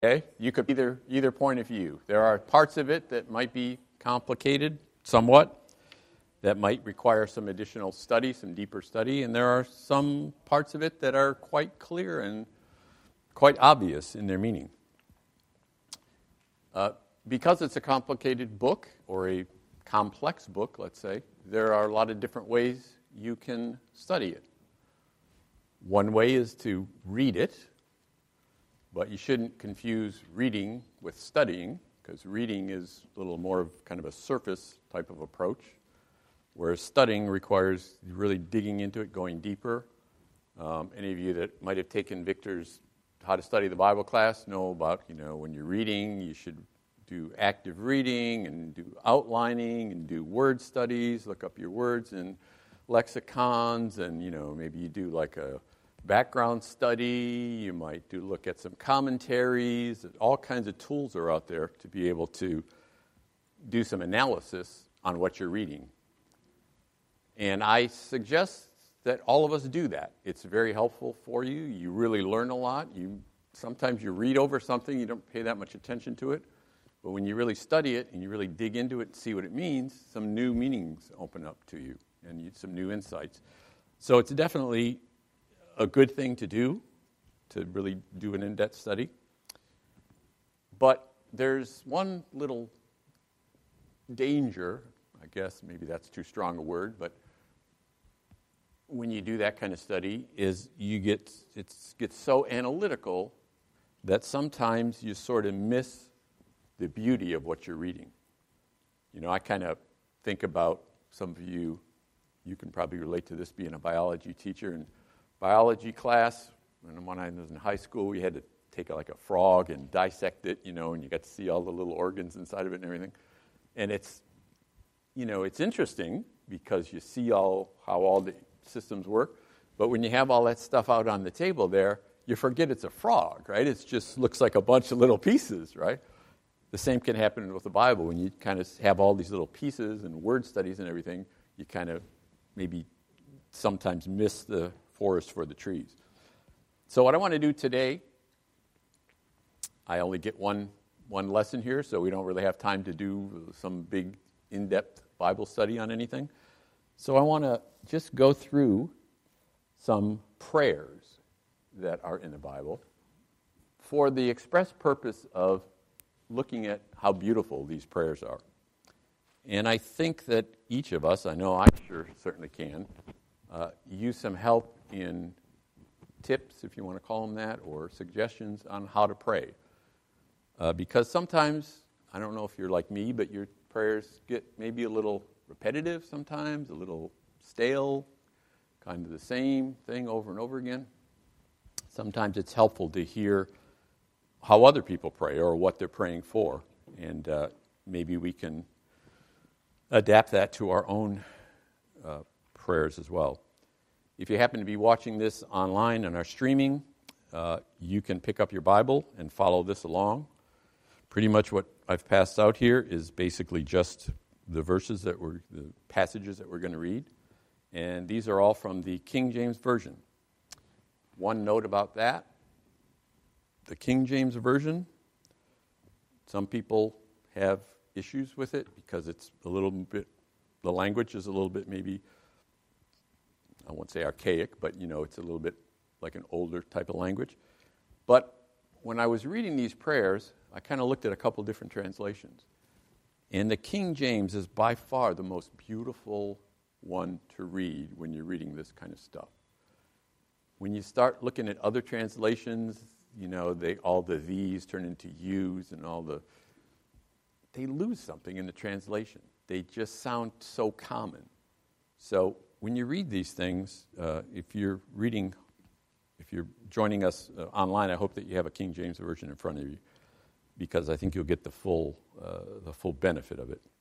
Okay, you could either point of view. There are parts of it that might be complicated somewhat, that might require some additional study, some deeper study, and there are some parts of it that are quite clear and quite obvious in their meaning. Because it's a complicated book, or a complex book, let's say, there are a lot of different ways you can study it. One way is to read it, but you shouldn't confuse reading with studying, because reading is a little more of kind of a surface type of approach, whereas studying requires really digging into it, going deeper. Any of you that might have taken Victor's How to Study the Bible class know about, when you're reading, you should do active reading and do outlining and do word studies, look up your words in lexicons, and, maybe you do like a background study, you might look at some commentaries. All kinds of tools are out there to be able to do some analysis on what you're reading. And I suggest that all of us do that. It's very helpful for you. You really learn a lot. Sometimes you read over something, you don't pay that much attention to it. But when you really study it and you really dig into it and see what it means, some new meanings open up to you and some new insights. So it's definitely a good thing to do, to really do an in-depth study. But there's one little danger, I guess maybe that's too strong a word, but when you do that kind of study is it gets so analytical that sometimes you sort of miss the beauty of what you're reading. I kind of think about some of you can probably relate to this being a biology teacher. In biology class, when I was in high school, we had to take like a frog and dissect it, and you got to see all the little organs inside of it and everything. And it's interesting because you see how all the systems work, but when you have all that stuff out on the table there, you forget it's a frog, right? It just looks like a bunch of little pieces, right? The same can happen with the Bible. When you kind of have all these little pieces and word studies and everything, you kind of maybe sometimes miss the forest for the trees. So what I want to do today, I only get one lesson here, so we don't really have time to do some big in-depth Bible study on anything. So I want to just go through some prayers that are in the Bible for the express purpose of looking at how beautiful these prayers are. And I think that each of us, I know I certainly can, use some help in tips, if you want to call them that, or suggestions on how to pray. Because sometimes, I don't know if you're like me, but your prayers get maybe a little repetitive sometimes, a little stale, kind of the same thing over and over again. Sometimes it's helpful to hear how other people pray or what they're praying for, and maybe we can adapt that to our own prayers as well. If you happen to be watching this online on our streaming, you can pick up your Bible and follow this along. Pretty much what I've passed out here is basically just the passages that we're going to read, and these are all from the King James Version. One note about that: the King James Version, some people have issues with it because it's a little bit, the language is a little bit maybe, I won't say archaic, but it's a little bit like an older type of language. But when I was reading these prayers, I kind of looked at a couple different translations. And the King James is by far the most beautiful one to read when you're reading this kind of stuff. When you start looking at other translations, all the these turn into yous and they lose something in the translation. They just sound so common. So when you read these things, if you're joining us online, I hope that you have a King James Version in front of you, because I think you'll get the full benefit of it.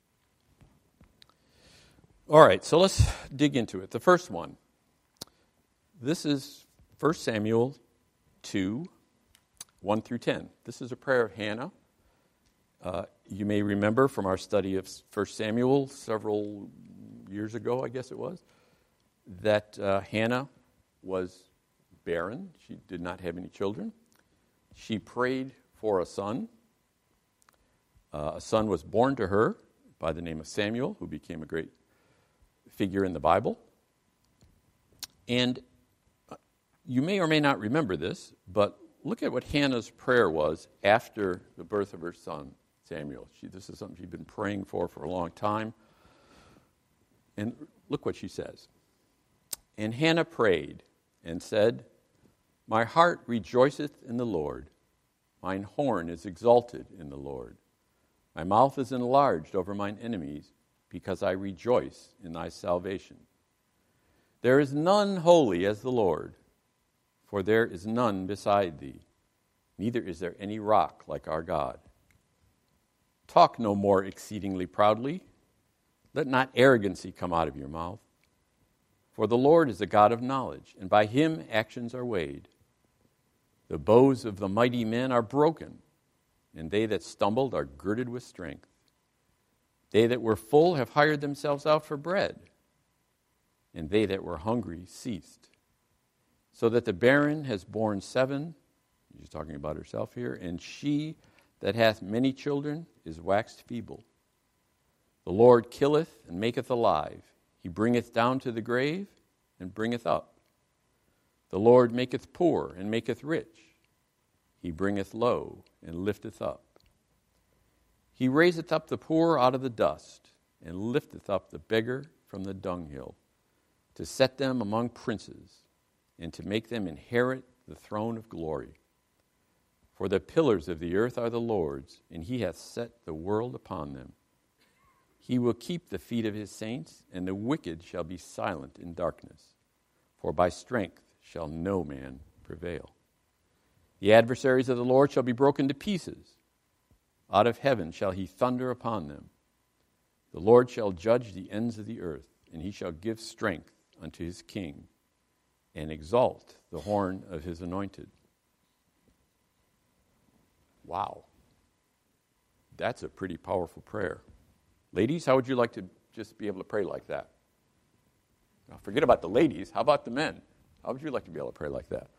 All right, so let's dig into it. The first one. This is 1 Samuel 2, 1 through 10. This is a prayer of Hannah. You may remember from our study of 1 Samuel several years ago, I guess it was, that Hannah was barren. She did not have any children. She prayed for a son. A son was born to her by the name of Samuel, who became a great figure in the Bible. And you may or may not remember this, but look at what Hannah's prayer was after the birth of her son, Samuel. This is something she'd been praying for a long time. And look what she says. And Hannah prayed and said, "My heart rejoiceth in the Lord. Mine horn is exalted in the Lord. My mouth is enlarged over mine enemies, because I rejoice in thy salvation. There is none holy as the Lord, for there is none beside thee. Neither is there any rock like our God. Talk no more exceedingly proudly. Let not arrogancy come out of your mouth. For the Lord is a God of knowledge, and by him actions are weighed. The bows of the mighty men are broken, and they that stumbled are girded with strength. They that were full have hired themselves out for bread, and they that were hungry ceased. So that the barren has borne 7, she's talking about herself here, and she that hath many children is waxed feeble. The Lord killeth and maketh alive. He bringeth down to the grave and bringeth up. The Lord maketh poor and maketh rich. He bringeth low and lifteth up. He raiseth up the poor out of the dust, and lifteth up the beggar from the dunghill, to set them among princes, and to make them inherit the throne of glory. For the pillars of the earth are the Lord's, and he hath set the world upon them. He will keep the feet of his saints, and the wicked shall be silent in darkness. For by strength shall no man prevail. The adversaries of the Lord shall be broken to pieces. Out of heaven shall he thunder upon them. The Lord shall judge the ends of the earth, and he shall give strength unto his king, and exalt the horn of his anointed. Wow. That's a pretty powerful prayer. Ladies, how would you like to just be able to pray like that? Now, forget about the ladies. How about the men? How would you like to be able to pray like that?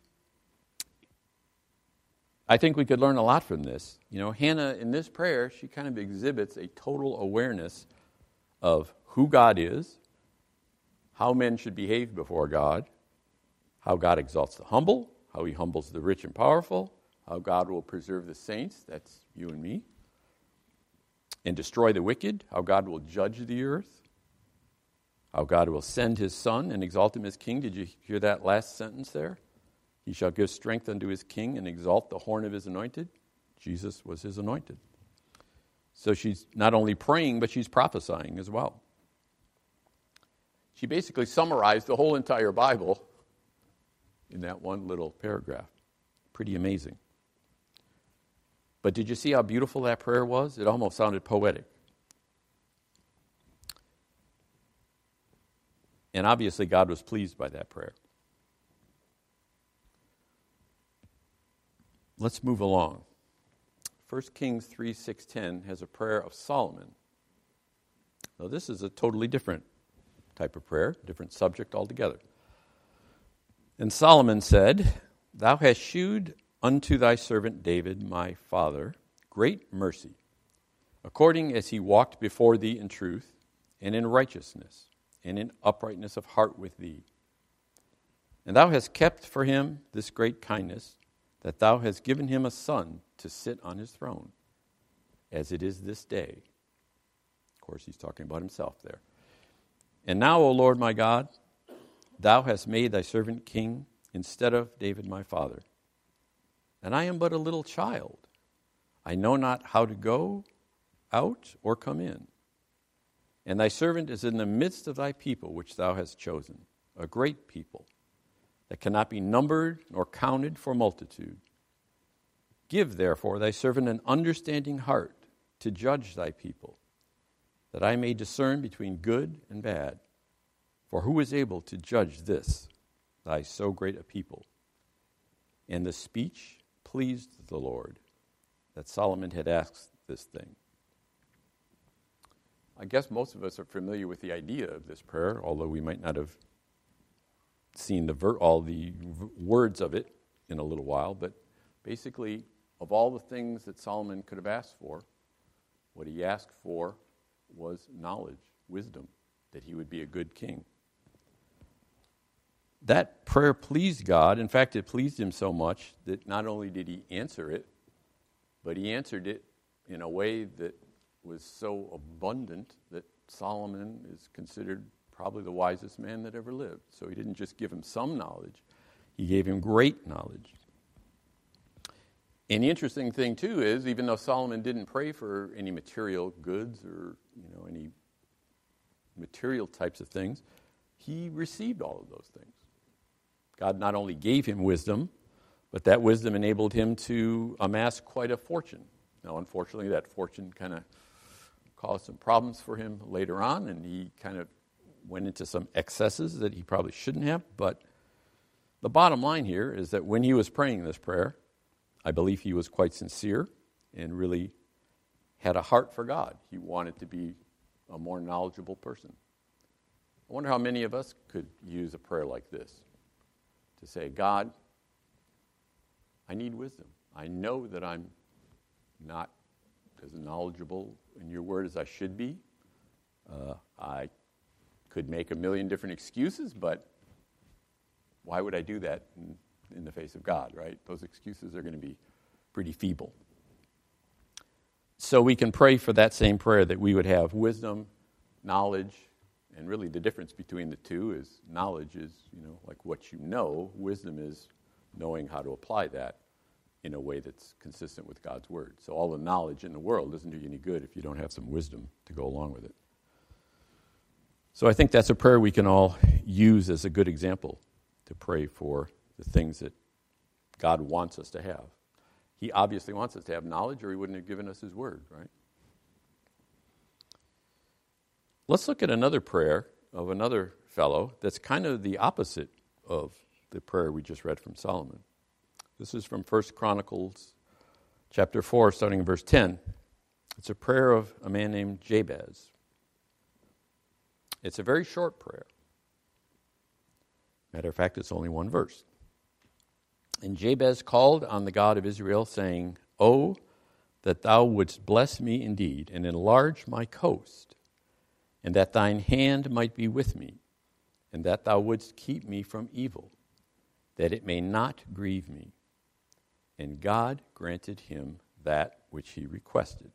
I think we could learn a lot from this. You know, Hannah, in this prayer, she kind of exhibits a total awareness of who God is, how men should behave before God, how God exalts the humble, how he humbles the rich and powerful, how God will preserve the saints, that's you and me, and destroy the wicked, how God will judge the earth, how God will send his son and exalt him as king. Did you hear that last sentence there? He shall give strength unto his king and exalt the horn of his anointed. Jesus was his anointed. So she's not only praying, but she's prophesying as well. She basically summarized the whole entire Bible in that one little paragraph. Pretty amazing. But did you see how beautiful that prayer was? It almost sounded poetic. And obviously God was pleased by that prayer. Let's move along. 1 Kings 3:6-10 has a prayer of Solomon. Now this is a totally different type of prayer, different subject altogether. And Solomon said, "Thou hast shewed unto thy servant David, my father, great mercy, according as he walked before thee in truth, and in righteousness, and in uprightness of heart with thee. And thou hast kept for him this great kindness, that thou hast given him a son to sit on his throne, as it is this day." Of course, he's talking about himself there. "And now, O Lord my God, thou hast made thy servant king instead of David my father. And I am but a little child. I know not how to go out or come in. And thy servant is in the midst of thy people, which thou hast chosen, a great people, that cannot be numbered nor counted for multitude. Give, therefore, thy servant an understanding heart to judge thy people, that I may discern between good and bad. For who is able to judge this, thy so great a people?" And the speech pleased the Lord, that Solomon had asked this thing. I guess most of us are familiar with the idea of this prayer, although we might not have seen all the words of it in a little while. But basically, of all the things that Solomon could have asked for, what he asked for was knowledge, wisdom, that he would be a good king. That prayer pleased God. In fact, it pleased him so much that not only did he answer it, but he answered it in a way that was so abundant that Solomon is considered probably the wisest man that ever lived. So he didn't just give him some knowledge, he gave him great knowledge. And the interesting thing, too, is even though Solomon didn't pray for any material goods or, any material types of things, he received all of those things. God not only gave him wisdom, but that wisdom enabled him to amass quite a fortune. Now, unfortunately, that fortune kind of caused some problems for him later on, and he kind of went into some excesses that he probably shouldn't have. But the bottom line here is that when he was praying this prayer, I believe he was quite sincere and really had a heart for God. He wanted to be a more knowledgeable person. I wonder how many of us could use a prayer like this to say, God, I need wisdom. I know that I'm not as knowledgeable in your word as I should be. I could make a million different excuses, but why would I do that in the face of God, right? Those excuses are going to be pretty feeble. So we can pray for that same prayer, that we would have wisdom, knowledge, and really the difference between the two is knowledge is, like what you know. Wisdom is knowing how to apply that in a way that's consistent with God's word. So all the knowledge in the world doesn't do you any good if you don't have some wisdom to go along with it. So I think that's a prayer we can all use as a good example to pray for the things that God wants us to have. He obviously wants us to have knowledge, or he wouldn't have given us his word, right? Let's look at another prayer of another fellow that's kind of the opposite of the prayer we just read from Solomon. This is from 1 Chronicles chapter 4, starting in verse 10. It's a prayer of a man named Jabez. It's a very short prayer. Matter of fact, it's only one verse. And Jabez called on the God of Israel, saying, "Oh, that thou wouldst bless me indeed, and enlarge my coast, and that thine hand might be with me, and that thou wouldst keep me from evil, that it may not grieve me." And God granted him that which he requested.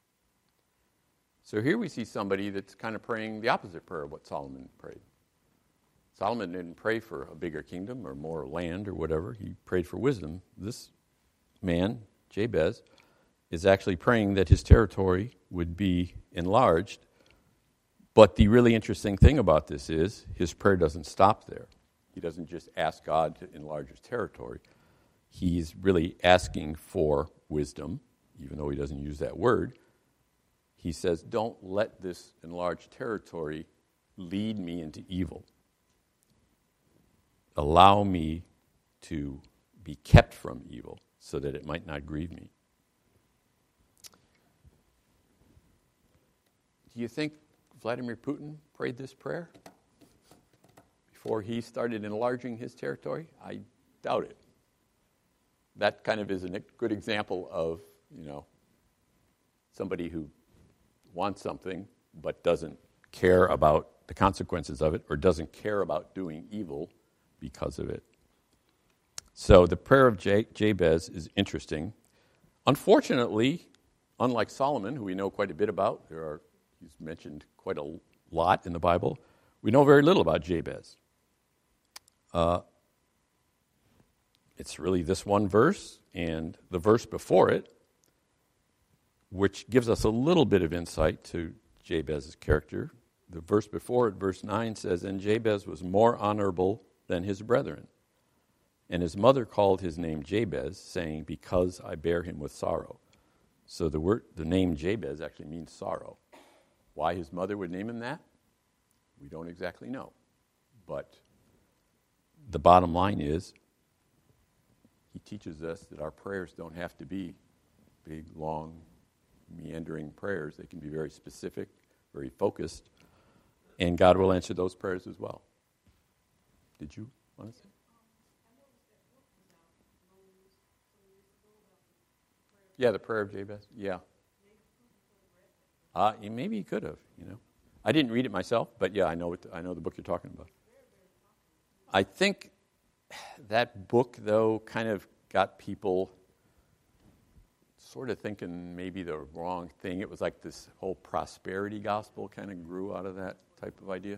So here we see somebody that's kind of praying the opposite prayer of what Solomon prayed. Solomon didn't pray for a bigger kingdom or more land or whatever. He prayed for wisdom. This man, Jabez, is actually praying that his territory would be enlarged. But the really interesting thing about this is his prayer doesn't stop there. He doesn't just ask God to enlarge his territory. He's really asking for wisdom, even though he doesn't use that word. He says, don't let this enlarged territory lead me into evil. Allow me to be kept from evil so that it might not grieve me. Do you think Vladimir Putin prayed this prayer before he started enlarging his territory? I doubt it. That kind of is a good example of, somebody who wants something but doesn't care about the consequences of it or doesn't care about doing evil because of it. So the prayer of Jabez is interesting. Unfortunately, unlike Solomon, who we know quite a bit about, he's mentioned quite a lot in the Bible, we know very little about Jabez. It's really this one verse and the verse before it, which gives us a little bit of insight to Jabez's character. The verse before it, verse 9, says, "And Jabez was more honorable than his brethren. And his mother called his name Jabez, saying, because I bear him with sorrow." So the name Jabez actually means sorrow. Why his mother would name him that, we don't exactly know. But the bottom line is, he teaches us that our prayers don't have to be big, long, meandering prayers. They can be very specific, very focused, and God will answer those prayers as well. Did you want to say? Yeah, the prayer of Jabez. Yeah. Maybe he could have, I didn't read it myself, but yeah, I know the book you're talking about. I think that book, though, kind of got people sort of thinking maybe the wrong thing. It was like this whole prosperity gospel kind of grew out of that type of idea.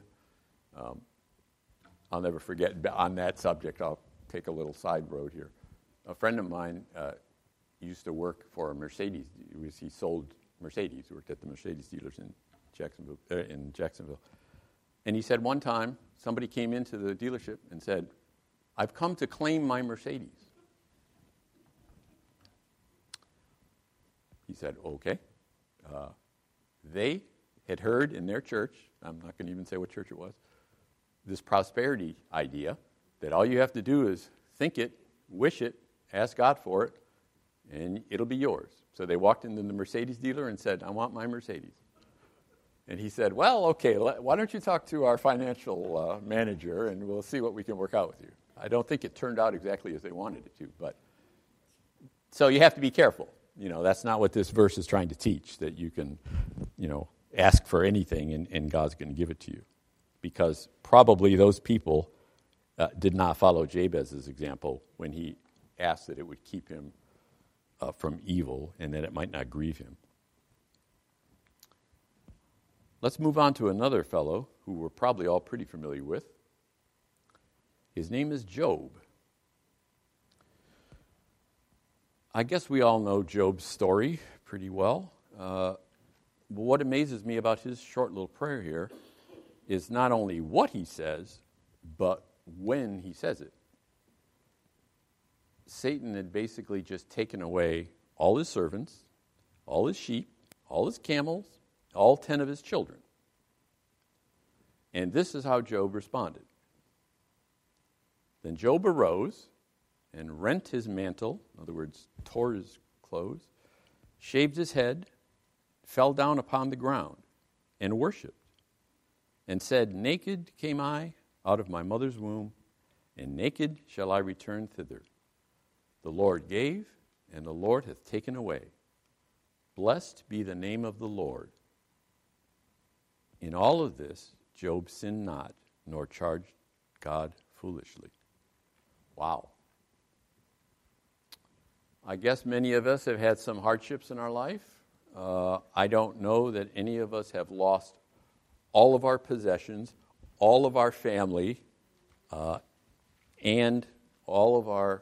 I'll never forget, on that subject, I'll take a little side road here. A friend of mine used to work for Mercedes. He sold Mercedes, worked at the Mercedes dealers in Jacksonville. And he said one time, somebody came into the dealership and said, "I've come to claim my Mercedes." He said, "Okay." They had heard in their church, I'm not going to even say what church it was, this prosperity idea that all you have to do is think it, wish it, ask God for it, and it'll be yours. So they walked into the Mercedes dealer and said, "I want my Mercedes." And he said, "Well, okay, why don't you talk to our financial manager and we'll see what we can work out with you." I don't think it turned out exactly as they wanted it to, but so you have to be careful. That's not what this verse is trying to teach, that you can, ask for anything and God's going to give it to you. Because probably those people did not follow Jabez's example when he asked that it would keep him from evil and that it might not grieve him. Let's move on to another fellow who we're probably all pretty familiar with. His name is Job. I guess we all know Job's story pretty well. But what amazes me about his short little prayer here is not only what he says, but when he says it. Satan had basically just taken away all his servants, all his sheep, all his camels, all 10 of his children. And this is how Job responded. Then Job arose and rent his mantle, in other words, tore his clothes, shaved his head, fell down upon the ground, and worshipped, and said, "Naked came I out of my mother's womb, and naked shall I return thither. The Lord gave, and the Lord hath taken away. Blessed be the name of the Lord." In all of this, Job sinned not, nor charged God foolishly. Wow. I guess many of us have had some hardships in our life. I don't know that any of us have lost all of our possessions, all of our family, and all of our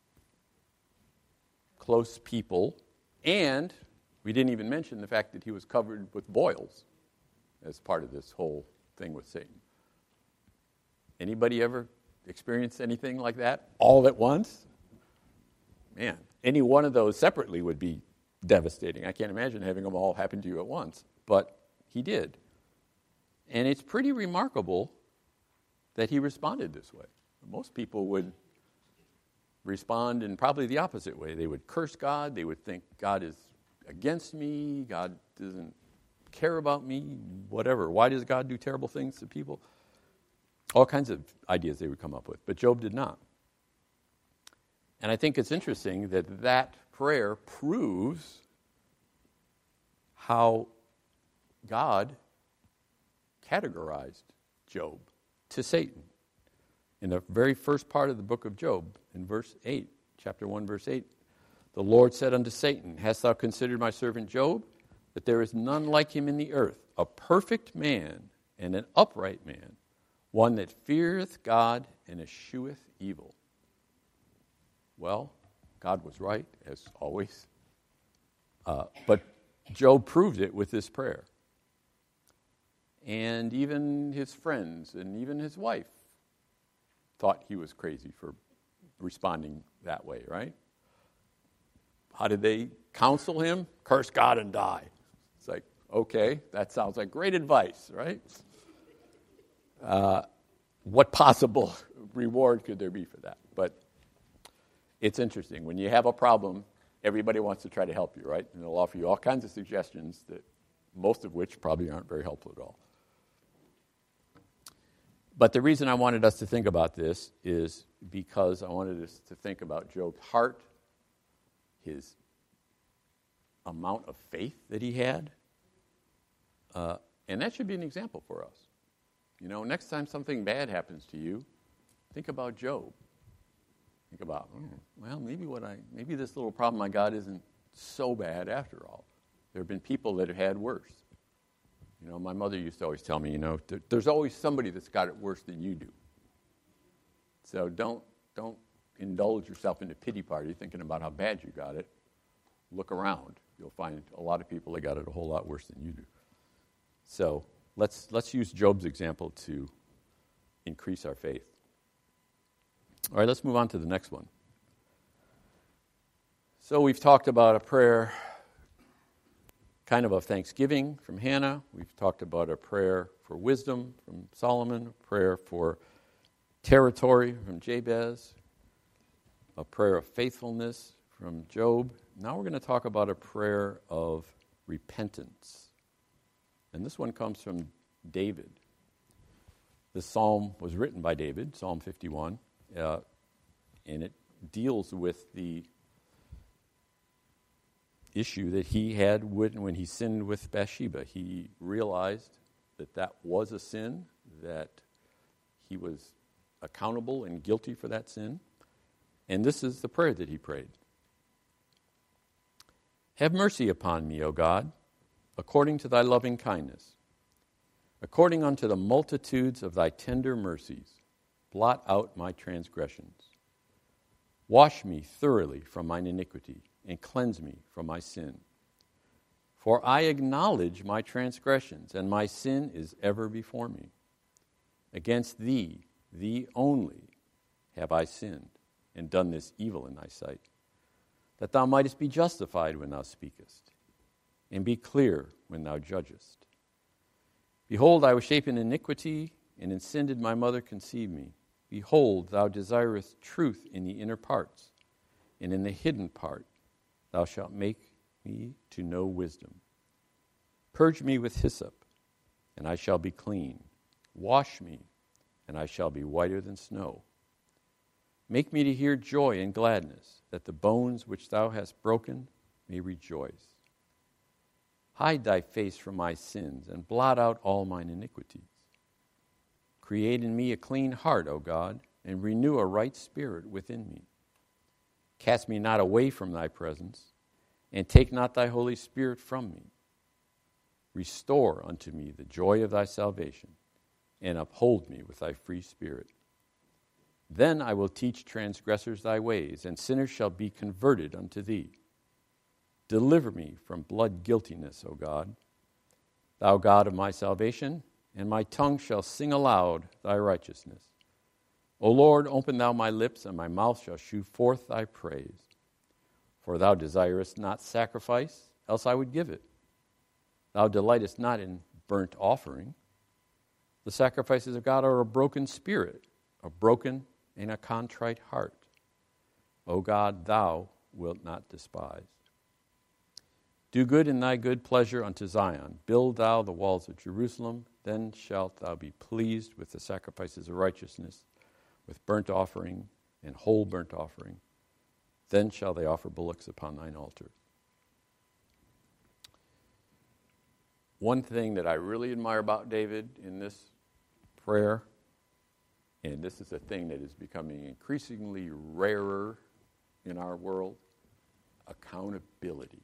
close people. And we didn't even mention the fact that he was covered with boils as part of this whole thing with Satan. Anybody ever experienced anything like that all at once? Man, any one of those separately would be devastating. I can't imagine having them all happen to you at once, but he did. And it's pretty remarkable that he responded this way. Most people would respond in probably the opposite way. They would curse God. They would think God is against me. God doesn't care about me, whatever. Why does God do terrible things to people? All kinds of ideas they would come up with. But Job did not. And I think it's interesting that that prayer proves how God categorized Job to Satan. In the very first part of the book of Job, in verse 8, chapter 1, verse 8, the Lord said unto Satan, "Hast thou considered my servant Job, that there is none like him in the earth, a perfect man and an upright man, one that feareth God and escheweth evil?" Well, God was right, as always. But Job proved it with this prayer. And even his friends and even his wife thought he was crazy for responding that way, right? How did they counsel him? Curse God and die. It's like, okay, that sounds like great advice, right? What possible reward could there be for that? But it's interesting. When you have a problem, everybody wants to try to help you, right? And they'll offer you all kinds of suggestions, that most of which probably aren't very helpful at all. But the reason I wanted us to think about this is because I wanted us to think about Job's heart, his amount of faith that he had. And that should be an example for us. You know, next time something bad happens to you, think about Job. Think about, well, maybe this little problem I got isn't so bad after all. There have been people that have had worse. You know, my mother used to always tell me, you know, there's always somebody that's got it worse than you do. So don't indulge yourself in a pity party thinking about how bad you got it. Look around. You'll find a lot of people that got it a whole lot worse than you do. So let's use Job's example to increase our faith. All right, let's move on to the next one. So we've talked about a prayer kind of thanksgiving from Hannah. We've talked about a prayer for wisdom from Solomon, a prayer for territory from Jabez, a prayer of faithfulness from Job. Now we're going to talk about a prayer of repentance. And this one comes from David. This psalm was written by David, Psalm 51, and it deals with the issue that he had when he sinned with Bathsheba. He realized that was a sin, that he was accountable and guilty for that sin. And this is the prayer that he prayed. Have mercy upon me, O God, according to thy loving kindness. According unto the multitudes of thy tender mercies, blot out my transgressions. Wash me thoroughly from mine iniquity, and cleanse me from my sin. For I acknowledge my transgressions, and my sin is ever before me. Against thee only, have I sinned, and done this evil in thy sight, that thou mightest be justified when thou speakest, and be clear when thou judgest. Behold, I was shapen in iniquity, and in sin did my mother conceive me. Behold, thou desirest truth in the inner parts, and in the hidden part thou shalt make me to know wisdom. Purge me with hyssop, and I shall be clean. Wash me, and I shall be whiter than snow. Make me to hear joy and gladness, that the bones which thou hast broken may rejoice. Hide thy face from my sins, and blot out all mine iniquities. Create in me a clean heart, O God, and renew a right spirit within me. Cast me not away from thy presence, and take not thy Holy Spirit from me. Restore unto me the joy of thy salvation, and uphold me with thy free spirit. Then I will teach transgressors thy ways, and sinners shall be converted unto thee. Deliver me from blood guiltiness, O God, thou God of my salvation, and my tongue shall sing aloud thy righteousness. O Lord, open thou my lips, and my mouth shall shew forth thy praise. For thou desirest not sacrifice, else I would give it. Thou delightest not in burnt offering. The sacrifices of God are a broken spirit, a broken and a contrite heart. O God, thou wilt not despise. Do good in thy good pleasure unto Zion. Build thou the walls of Jerusalem. Then shalt thou be pleased with the sacrifices of righteousness, with burnt offering and whole burnt offering. Then shall they offer bullocks upon thine altar. One thing that I really admire about David in this prayer, and this is a thing that is becoming increasingly rarer in our world, accountability.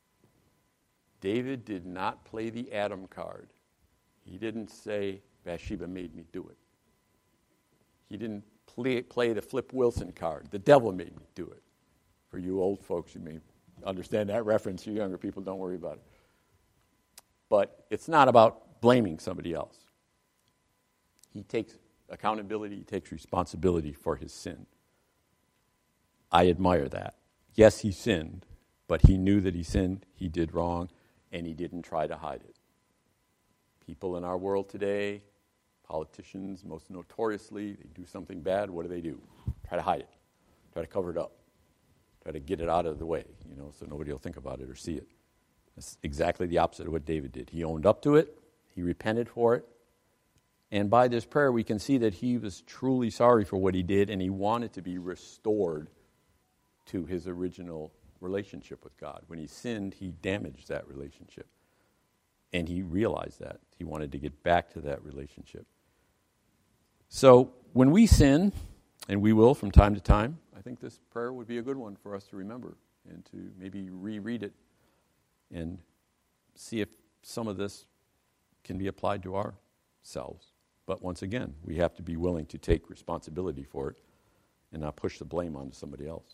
David did not play the Adam card. He didn't say, Bathsheba made me do it. He didn't play the Flip Wilson card. The devil made me do it. For you old folks, you may understand that reference. You younger people, don't worry about it. But it's not about blaming somebody else. He takes accountability, he takes responsibility for his sin. I admire that. Yes, he sinned, but he knew that he sinned, he did wrong, and he didn't try to hide it. People in our world today, politicians most notoriously, they do something bad, what do? Try to hide it, try to cover it up, try to get it out of the way, so nobody will think about it or see it. That's exactly the opposite of what David did. He owned up to it, he repented for it, and by this prayer we can see that he was truly sorry for what he did, and he wanted to be restored to his original relationship with God. When he sinned, he damaged that relationship. And he realized that. He wanted to get back to that relationship. So when we sin, and we will from time to time, I think this prayer would be a good one for us to remember and to maybe reread it and see if some of this can be applied to ourselves. But once again, we have to be willing to take responsibility for it and not push the blame onto somebody else.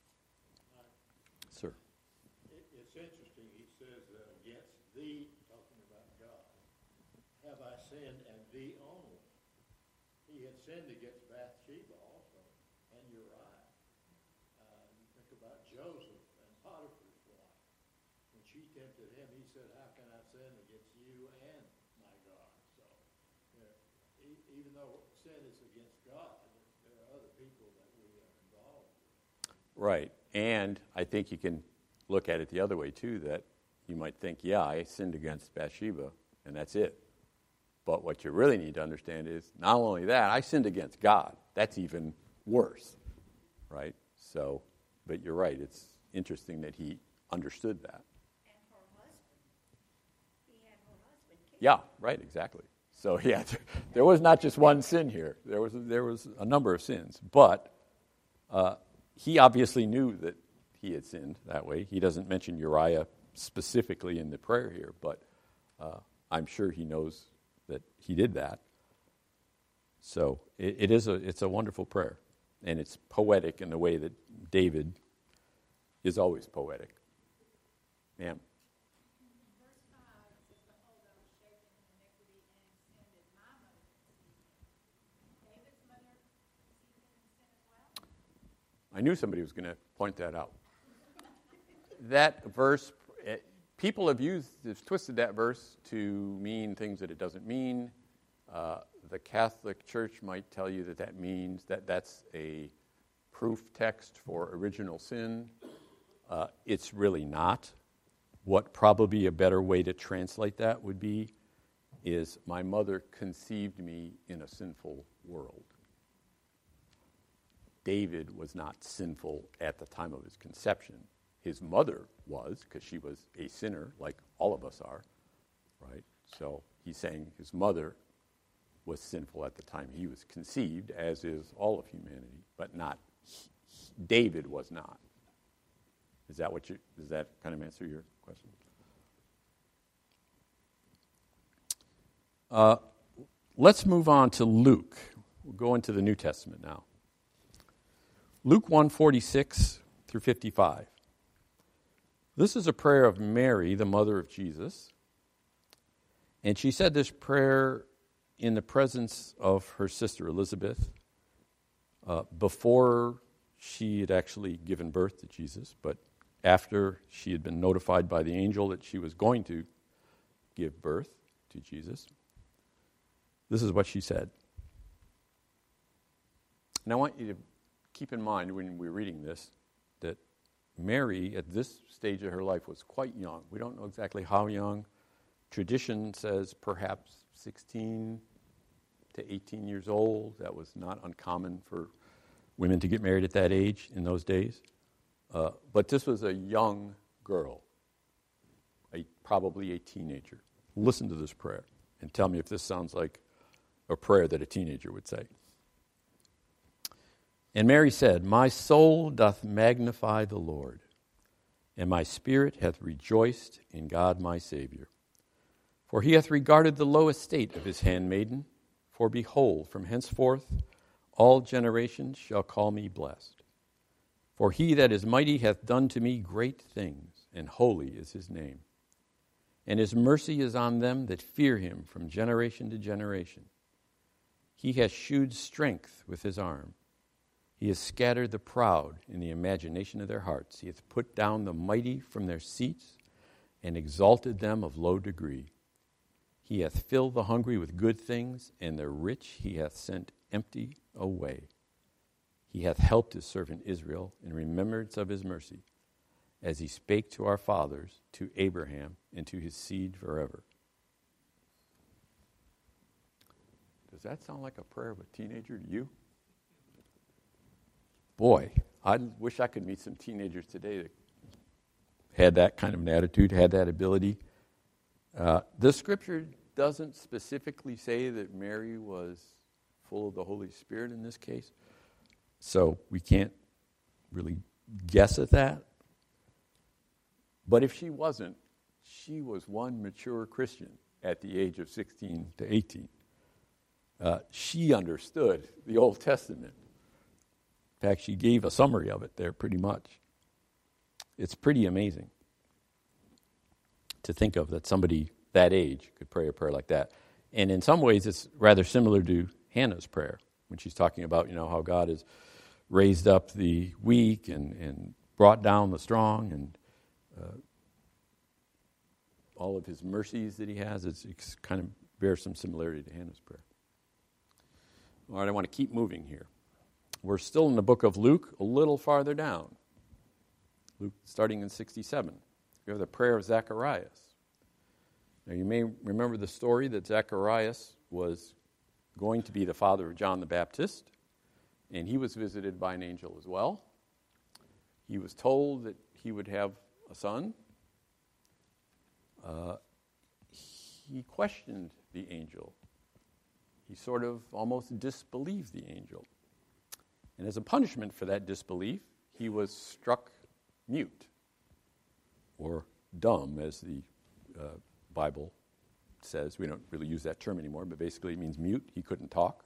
Sir. It's interesting. He says that against thee, talking about God, have I sinned, and thee only. He had sinned against Bathsheba also, and Uriah. You think about Joseph and Potiphar's wife. When she tempted him, he said, how can I sin against you and my God? So, even though sin is against God, there are other people that we are involved with. Right. And I think you can look at it the other way, too, that you might think, yeah, I sinned against Bathsheba, and that's it. But what you really need to understand is, not only that, I sinned against God. That's even worse, right? So, but you're right. It's interesting that he understood that. And her husband. He had her husband killed. Yeah, right, exactly. So, yeah, there was not just one sin here. There was a number of sins. But he obviously knew that he had sinned that way. He doesn't mention Uriah specifically in the prayer here, but I'm sure he knows that he did that. So it's a wonderful prayer, and it's poetic in the way that David is always poetic. Ma'am. Verse 5 says, behold, I was shapen in iniquity, and in sin did my mother conceive me. David's mother conceived him in sin as well? I knew somebody was going to point that out. That verse, people have twisted that verse to mean things that it doesn't mean. The Catholic Church might tell you that means that's a proof text for original sin. It's really not. What probably a better way to translate that would be is, my mother conceived me in a sinful world. David was not sinful at the time of his conception. His mother was, because she was a sinner, like all of us are, right? So he's saying his mother was sinful at the time he was conceived, as is all of humanity, but not David was not. Does that kind of answer your question? Let's move on to Luke. We'll go into the New Testament now. Luke 1:46 through 55. This is a prayer of Mary, the mother of Jesus. And she said this prayer in the presence of her sister Elizabeth before she had actually given birth to Jesus, but after she had been notified by the angel that she was going to give birth to Jesus. This is what she said. And I want you to keep in mind when we're reading this that Mary, at this stage of her life, was quite young. We don't know exactly how young. Tradition says perhaps 16 to 18 years old. That was not uncommon for women to get married at that age in those days. But this was a young girl, probably a teenager. Listen to this prayer and tell me if this sounds like a prayer that a teenager would say. And Mary said, my soul doth magnify the Lord, and my spirit hath rejoiced in God my Savior. For he hath regarded the low estate of his handmaiden. For behold, from henceforth all generations shall call me blessed. For he that is mighty hath done to me great things, and holy is his name. And his mercy is on them that fear him from generation to generation. He hath shewed strength with his arm. He has scattered the proud in the imagination of their hearts. He hath put down the mighty from their seats, and exalted them of low degree. He hath filled the hungry with good things, and the rich he hath sent empty away. He hath helped his servant Israel in remembrance of his mercy, as he spake to our fathers, to Abraham, and to his seed forever. Does that sound like a prayer of a teenager to you? Boy, I wish I could meet some teenagers today that had that kind of an attitude, had that ability. The scripture doesn't specifically say that Mary was full of the Holy Spirit in this case, so we can't really guess at that. But if she wasn't, she was one mature Christian at the age of 16 to 18. She understood the Old Testament. In fact, she gave a summary of it there pretty much. It's pretty amazing to think of that somebody that age could pray a prayer like that. And in some ways, it's rather similar to Hannah's prayer when she's talking about, how God has raised up the weak and brought down the strong and all of his mercies that he has. It's kind of bears some similarity to Hannah's prayer. All right, I want to keep moving here. We're still in the book of Luke, a little farther down. Luke, starting in 67. We have the prayer of Zacharias. Now, you may remember the story that Zacharias was going to be the father of John the Baptist, and he was visited by an angel as well. He was told that he would have a son. He questioned the angel. He sort of almost disbelieved the angel. And as a punishment for that disbelief, he was struck mute, or dumb, as the Bible says. We don't really use that term anymore, but basically it means mute. He couldn't talk.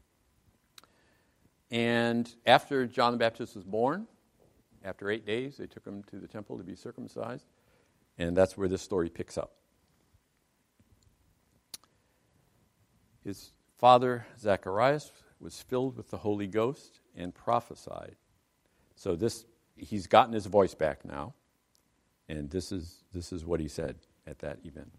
And after John the Baptist was born, after 8 days, they took him to the temple to be circumcised. And that's where this story picks up. His father, Zacharias, was filled with the Holy Ghost and prophesied. So he's gotten his voice back now. And this is what he said at that event.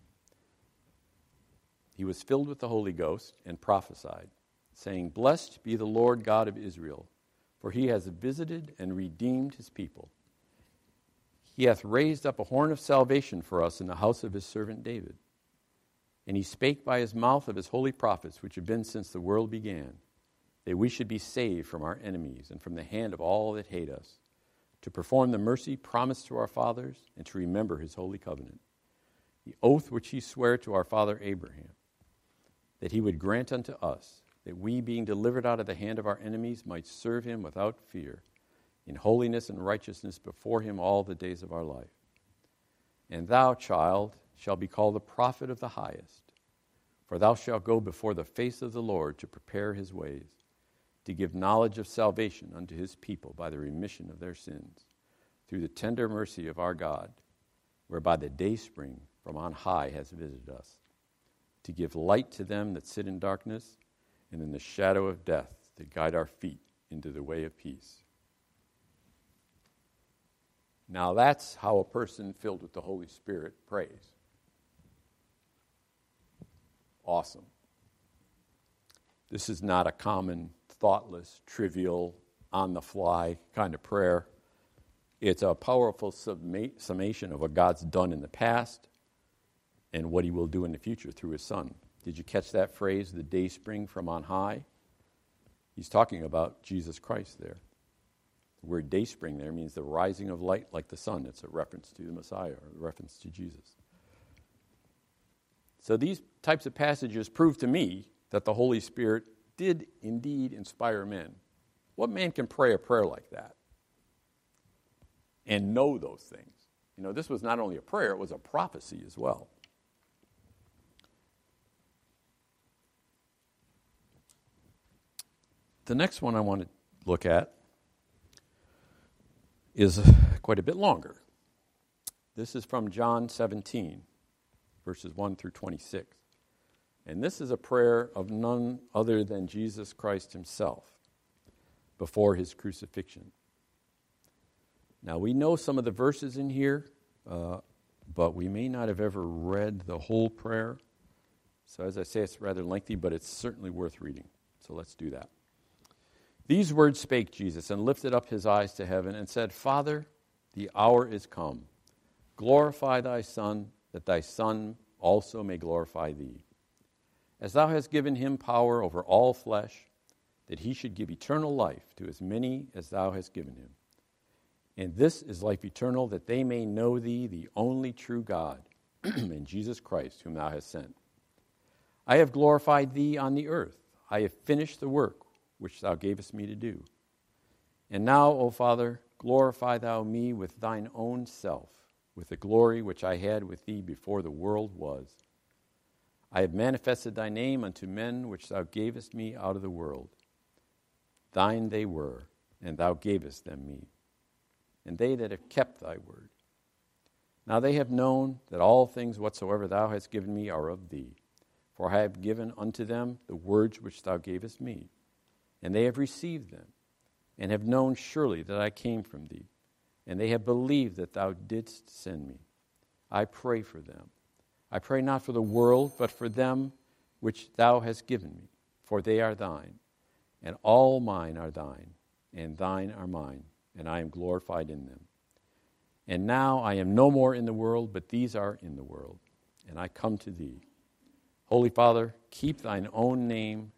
He was filled with the Holy Ghost and prophesied, saying, "Blessed be the Lord God of Israel, for he has visited and redeemed his people. He hath raised up a horn of salvation for us in the house of his servant David. And he spake by his mouth of his holy prophets, which have been since the world began, that we should be saved from our enemies and from the hand of all that hate us, to perform the mercy promised to our fathers, and to remember his holy covenant, the oath which he sware to our father Abraham, that he would grant unto us, that we, being delivered out of the hand of our enemies, might serve him without fear, in holiness and righteousness before him all the days of our life. And thou, child, shalt be called the prophet of the highest, for thou shalt go before the face of the Lord to prepare his ways, to give knowledge of salvation unto his people by the remission of their sins, through the tender mercy of our God, whereby the dayspring from on high has visited us, to give light to them that sit in darkness, and in the shadow of death to guide our feet into the way of peace." Now that's how a person filled with the Holy Spirit prays. Awesome. This is not a common, thoughtless, trivial, on-the-fly kind of prayer. It's a powerful summation of what God's done in the past and what he will do in the future through his Son. Did you catch that phrase, the day spring from on high? He's talking about Jesus Christ there. The word day spring there means the rising of light like the sun. It's a reference to the Messiah, or a reference to Jesus. So these types of passages prove to me that the Holy Spirit did indeed inspire men. What man can pray a prayer like that and know those things? This was not only a prayer, it was a prophecy as well. The next one I want to look at is quite a bit longer. This is from John 17, verses 1 through 26. And this is a prayer of none other than Jesus Christ himself before his crucifixion. Now, we know some of the verses in here, but we may not have ever read the whole prayer. So as I say, it's rather lengthy, but it's certainly worth reading. So let's do that. "These words spake Jesus, and lifted up his eyes to heaven, and said, Father, the hour is come. Glorify thy Son, that thy Son also may glorify thee. As thou hast given him power over all flesh, that he should give eternal life to as many as thou hast given him. And this is life eternal, that they may know thee, the only true God, and Jesus Christ, whom thou hast sent. I have glorified thee on the earth. I have finished the work which thou gavest me to do. And now, O Father, glorify thou me with thine own self, with the glory which I had with thee before the world was. I have manifested thy name unto men which thou gavest me out of the world. Thine they were, and thou gavest them me, and they that have kept thy word. Now they have known that all things whatsoever thou hast given me are of thee. For I have given unto them the words which thou gavest me, and they have received them, and have known surely that I came from thee, and they have believed that thou didst send me. I pray for them. I pray not for the world, but for them which thou hast given me, for they are thine, and all mine are thine, and thine are mine, and I am glorified in them. And now I am no more in the world, but these are in the world, and I come to thee. Holy Father, keep through thine own name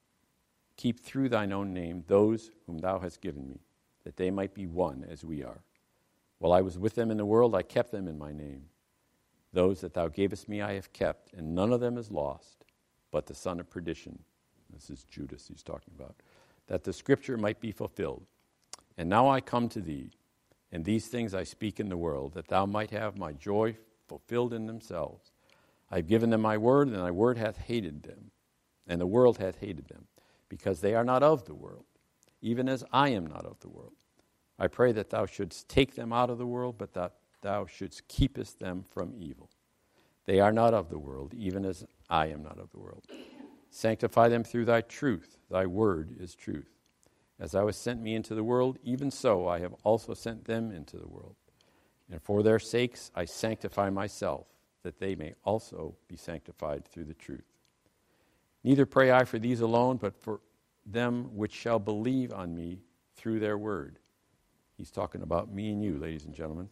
those whom thou hast given me, that they might be one as we are. While I was with them in the world, I kept them in my name. Those that thou gavest me I have kept, and none of them is lost, but the son of perdition. This is Judas he's talking about. That the scripture might be fulfilled. And now I come to thee, and these things I speak in the world, that thou might have my joy fulfilled in themselves. I have given them my word, and thy word hath hated them, and the world hath hated them, because they are not of the world, even as I am not of the world. I pray that thou shouldst take them out of the world, but that thou shouldst keepest them from evil. They are not of the world, even as I am not of the world. Sanctify them through thy truth. Thy word is truth. As thou hast sent me into the world, even so I have also sent them into the world. And for their sakes I sanctify myself, that they may also be sanctified through the truth. Neither pray I for these alone, but for them which shall believe on me through their word. He's talking about me and you, ladies and gentlemen.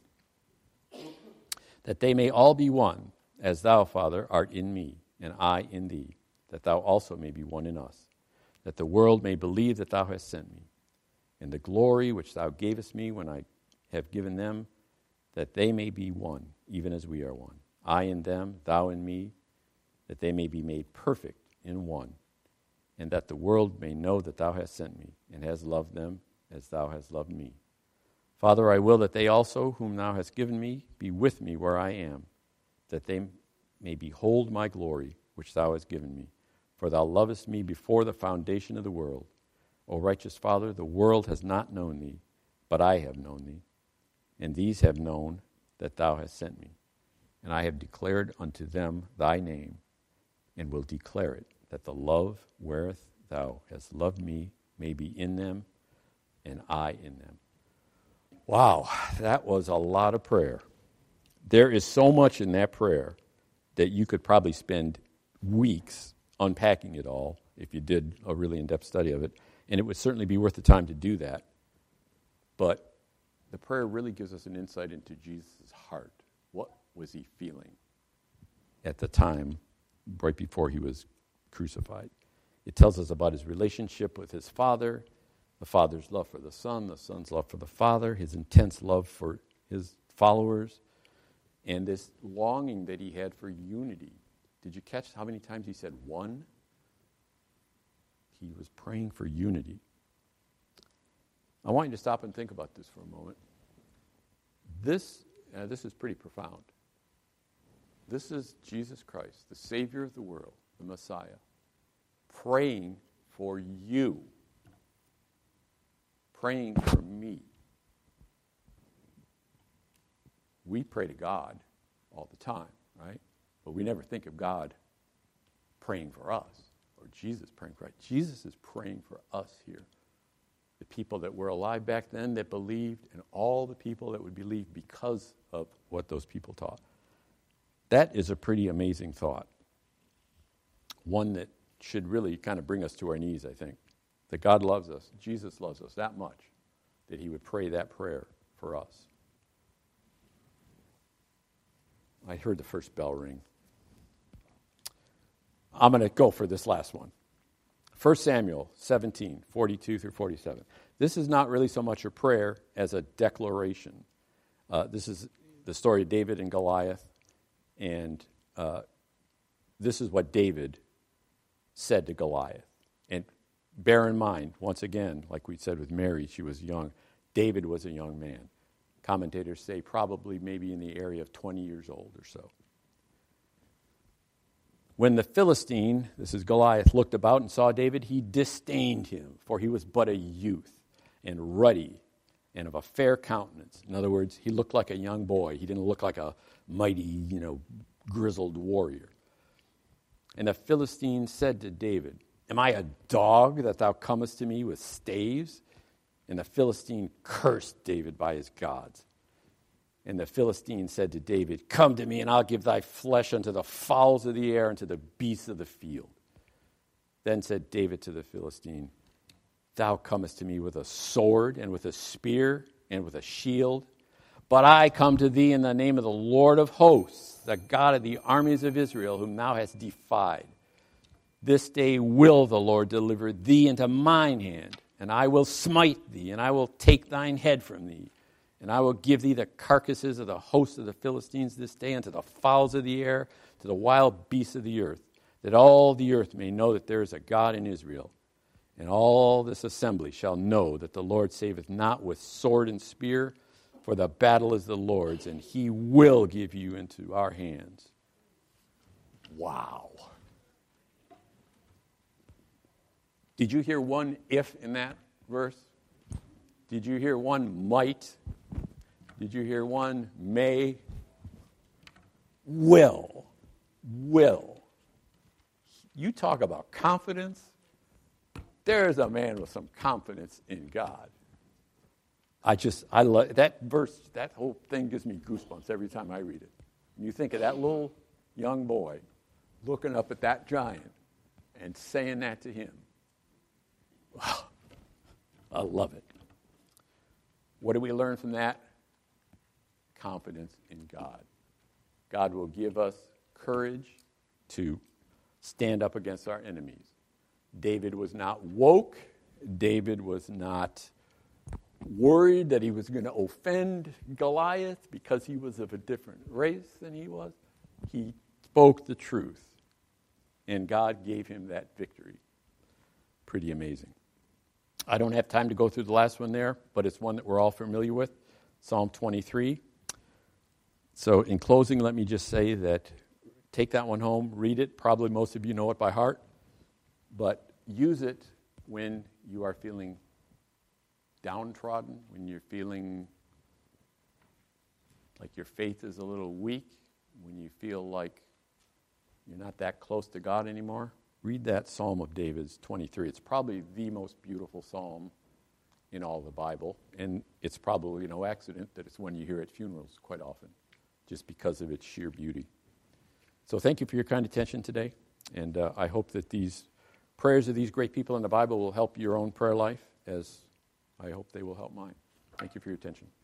That they may all be one, as thou, Father, art in me, and I in thee, that thou also may be one in us, that the world may believe that thou hast sent me. And the glory which thou gavest me when I have given them, that they may be one, even as we are one. I in them, thou in me, that they may be made perfect in one, and that the world may know that thou hast sent me, and hast loved them as thou hast loved me. Father, I will that they also, whom thou hast given me, be with me where I am, that they may behold my glory, which thou hast given me. For thou lovest me before the foundation of the world. O righteous Father, the world has not known thee, but I have known thee. And these have known that thou hast sent me. And I have declared unto them thy name, and will declare it, that the love wherewith thou hast loved me may be in them, and I in them. Wow, that was a lot of prayer. There is so much in that prayer that you could probably spend weeks unpacking it all if you did a really in-depth study of it, and it would certainly be worth the time to do that. But the prayer really gives us an insight into Jesus' heart. What was he feeling at the time right before he was crucified? It tells us about his relationship with his Father, the Father's love for the Son's love for the Father, his intense love for his followers, and this longing that he had for unity. Did you catch how many times he said one? He was praying for unity. I want you to stop and think about this for a moment. This is pretty profound. This is Jesus Christ, the Savior of the world, the Messiah, praying for you, praying for me. We pray to God all the time, right? But we never think of God praying for us or Jesus praying for us. Jesus is praying for us here. The people that were alive back then that believed, and all the people that would believe because of what those people taught. That is a pretty amazing thought. One that should really kind of bring us to our knees, I think. That God loves us, Jesus loves us that much, that he would pray that prayer for us. I heard the first bell ring. I'm going to go for this last one. 1 Samuel 17, 42 through 47. This is not really so much a prayer as a declaration. This is the story of David and Goliath, and this is what David said to Goliath. And bear in mind, once again, like we said with Mary, she was young. David was a young man. Commentators say probably maybe in the area of 20 years old or so. When the Philistine, this is Goliath, looked about and saw David, he disdained him, for he was but a youth and ruddy and of a fair countenance. In other words, he looked like a young boy. He didn't look like a mighty, grizzled warrior. And the Philistine said to David, "Am I a dog that thou comest to me with staves?" And the Philistine cursed David by his gods. And the Philistine said to David, "Come to me, and I'll give thy flesh unto the fowls of the air and to the beasts of the field." Then said David to the Philistine, "Thou comest to me with a sword and with a spear and with a shield, but I come to thee in the name of the Lord of hosts, the God of the armies of Israel, whom thou hast defied. This day will the Lord deliver thee into mine hand, and I will smite thee, and I will take thine head from thee. And I will give thee the carcasses of the host of the Philistines this day unto the fowls of the air, to the wild beasts of the earth, that all the earth may know that there is a God in Israel. And all this assembly shall know that the Lord saveth not with sword and spear, for the battle is the Lord's, and he will give you into our hands." Wow. Did you hear one if in that verse? Did you hear one might? Did you hear one may? Will. You talk about confidence. There's a man with some confidence in God. I love that verse. That whole thing gives me goosebumps every time I read it. And you think of that little young boy looking up at that giant and saying that to him. Wow. I love it. What do we learn from that? Confidence in God. God will give us courage to stand up against our enemies. David was not woke. David was not worried that he was going to offend Goliath because he was of a different race than he was. He spoke the truth, and God gave him that victory. Pretty amazing. I don't have time to go through the last one there, but it's one that we're all familiar with, Psalm 23. So in closing, let me just say that take that one home, read it. Probably most of you know it by heart, but use it when you are feeling downtrodden, when you're feeling like your faith is a little weak, when you feel like you're not that close to God anymore. Read that Psalm of David's 23. It's probably the most beautiful psalm in all the Bible, and it's probably no accident that it's one you hear at funerals quite often, just because of its sheer beauty. So thank you for your kind attention today, and I hope that these prayers of these great people in the Bible will help your own prayer life, as I hope they will help mine. Thank you for your attention.